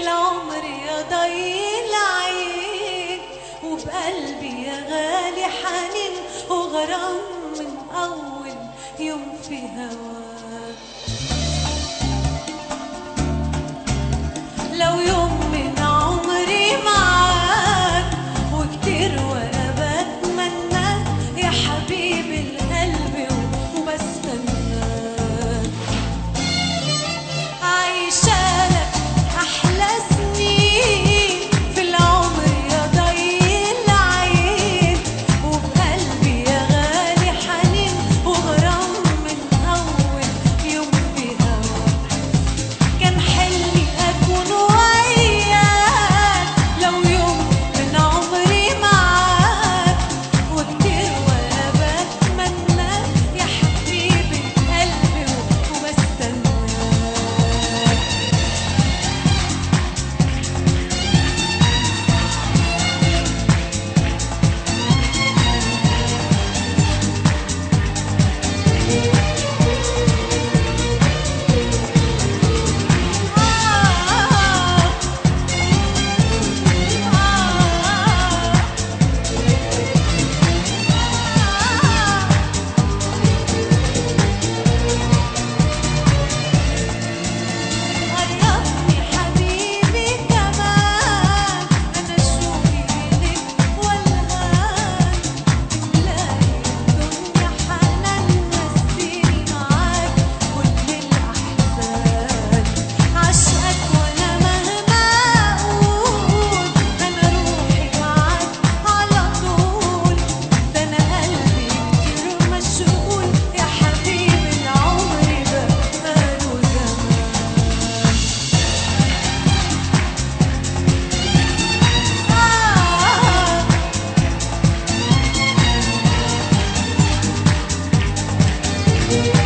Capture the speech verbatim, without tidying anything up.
العمر يا ضي العين، وبقلبي يا غالي حنين وغرام من أول يوم في هواك. لو يوم من عمري معاك وكتير وانا بتمناك يا حبيب القلب وبستناك، عايشالك احلى سنين في العمر يا ضي العين، وبقلبي يا غالي حنين وغرام من اول يوم في هواك. كان حلمي اكون وياك لو يوم من عمري معاك، وكتير وانا بتمناك يا حبيب القلب وبستناك. قربني حبيبي كمان، أنا شوقي إليك والهان، تلاقي الدنيا حنان نسيني معاك كل الأحزان. عشقك وأنا مهما أقول أنا روحي معاك على طول، ده أنا قلبي كتير مشغول يا حبيب العمر بقاله زمان. آه